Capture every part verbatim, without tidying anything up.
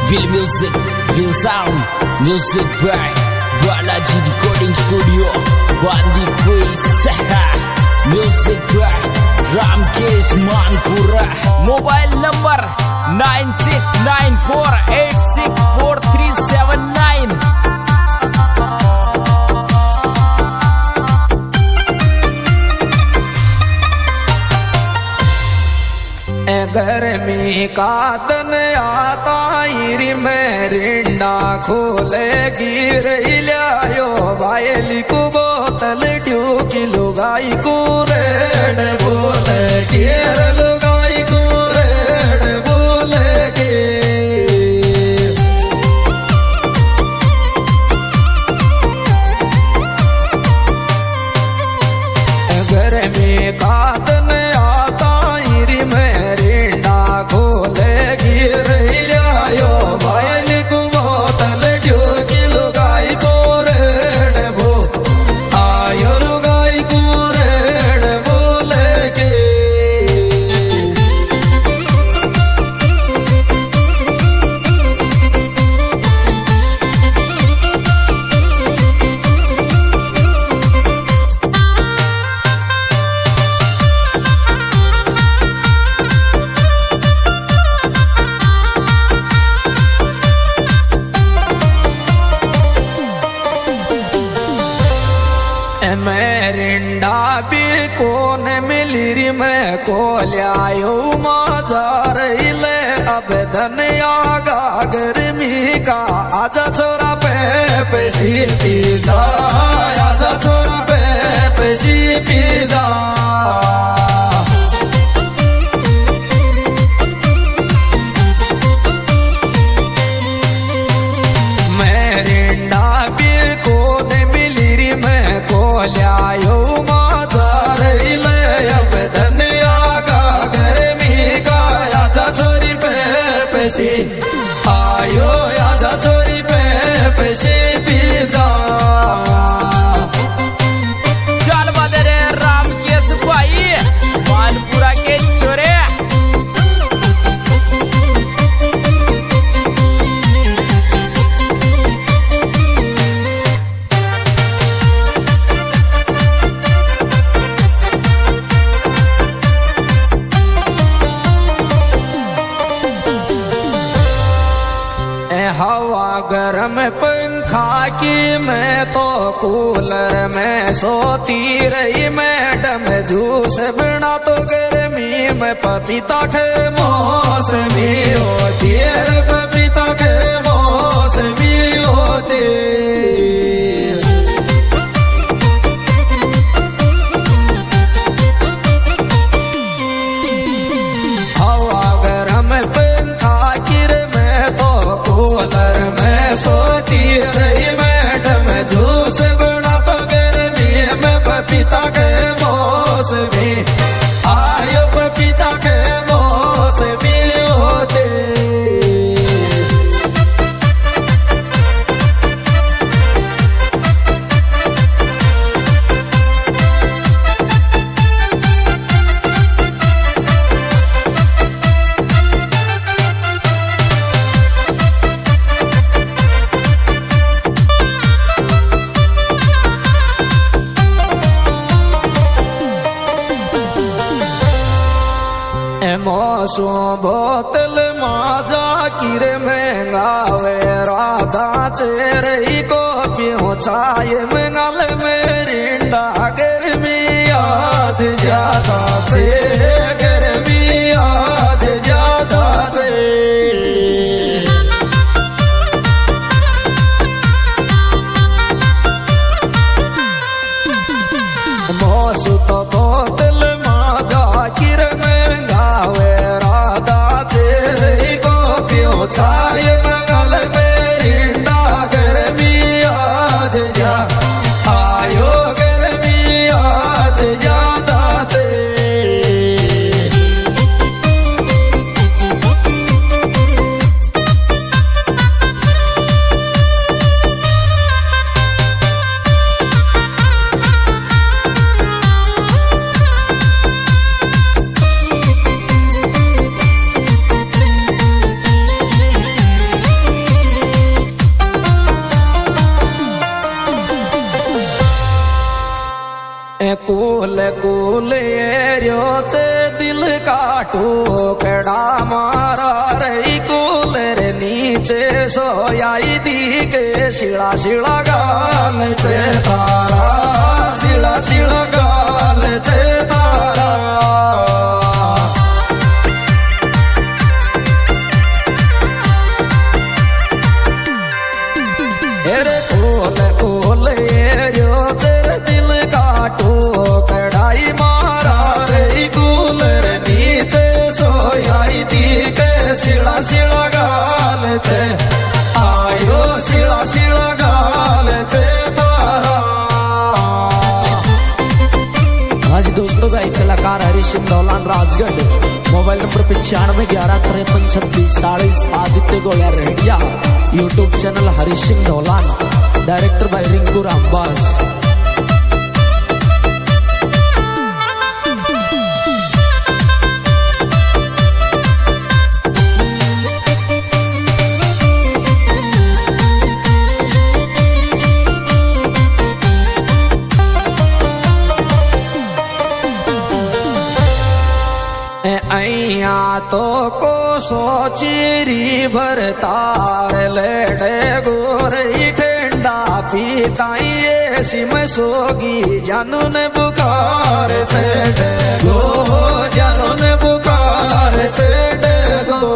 Will Music, Will Sound, Music by Balaji Recording Studio, Bandi Quiz, Music by Ramkesh Manpura. Mobile number nine six nine four eight six four three seven nine. गर्मी का दिन आता इरी में रिंडा खोले गिर लियायो वायली को बोतल ट्यू की लुगाई को रेड बोले गिर लुगाई को रेड बोले के गर्मी का दिन आता इरी में खोले गिर लियायो वायली को बोतल ट्यू की लुगाई को रेड बो आयो लुगाई को रेड बोले के रिंडा भी कौन मिली री मैं को लियायो मजार ले अब धनिया गा गर्मी का आजा छोरा पे पेशी पिज़्ज़ा आजा छोरा पे पेशी पिज़्ज़ा लियायो मजार ले अब धनिया का गर्मी का आजा छोरी पे पेशी आयो आजा छोरी पे पेशी पिज़्ज़ा चल बदरे रामकेश भाई मानपुरा के छोरे हवा गरम पंखा की मैं तो कूलर में सोती रही मैडम जूस बिना तो गर्मी में पपीता के मौसमी होती है पपीता के मौसमी होती हवा गरम पंखा की मैं तो कूलर में सोती रही मैडम जूस बना तो गर्मी में पपीता के मौसमी आयो पपीता के मौसमी होते मौसो बोतल माजा किर महंगावे राधा चेरई को पियो चाय मंगल में रिंडा गर्मी आज ज्यादा से गर्मी आज ज्यादा से मौसो तो बोतल माजा किर चाय मंगल में रिंडा गर्मी आज जा आयो गर्मी आज ज्यादा थे कूल कूल एरियो से दिल काटू कड़ा मारा रही कूलर नीचे सोयाई दी के शिला शिला गाल छे तारा शिला शिला गाल छे तारा अरे कूल कूल एरियो से दिल काटू कड़ाई मारा रही कूलर नीचे सोयाई दी के शिला शिला गाल छे आयो शिला शिला गाल छे तारा। हाँ जी दोस्तों का एक कलाकार हरीशिंग दौलान राजगढ़, मोबाइल नंबर पचानवे ग्यारह तिरपन छब्बीस चालीस, आदित्य गोया रेडिया, YouTube channel Harising Daulan, director by Rinku Rambas. अइया तो को सोचीरी भर तार लेडे गोरई ठंडा पीताई ऐसी में सोगी जानू ने बुखार छेड़े गो जानू ने बुखार छेड़े गो।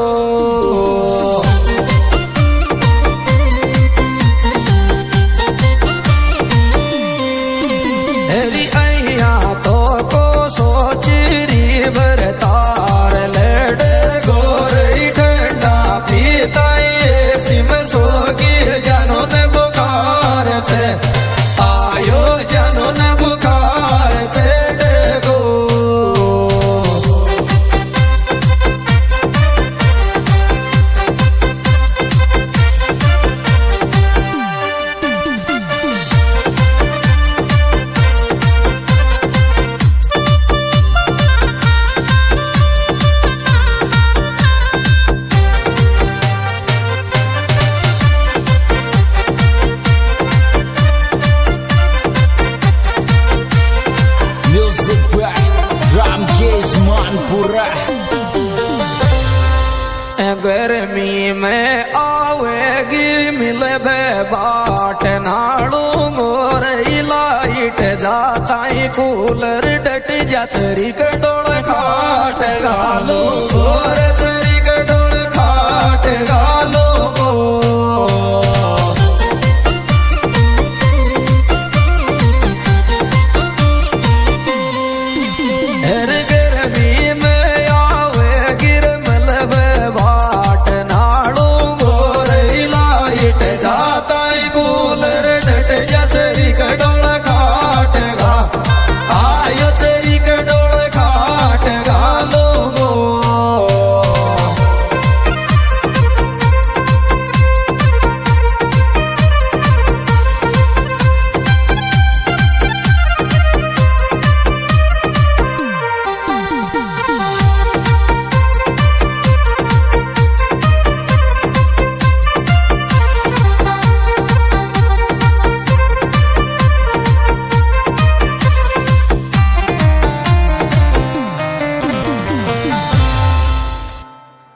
हेरी अइया तो को सोचीरी भर तार लेडे गोरई ठंडा पीताई ऐसी में सोगी जानू ने बुखार छे आयो जानू ने बुखार छेड़े गो। गर्मी में आवेगी मिले बे बाट नाड़ू गोरई लाइट जाता ही कूलर डट जा चरी कटोड़ खाट गालू गोर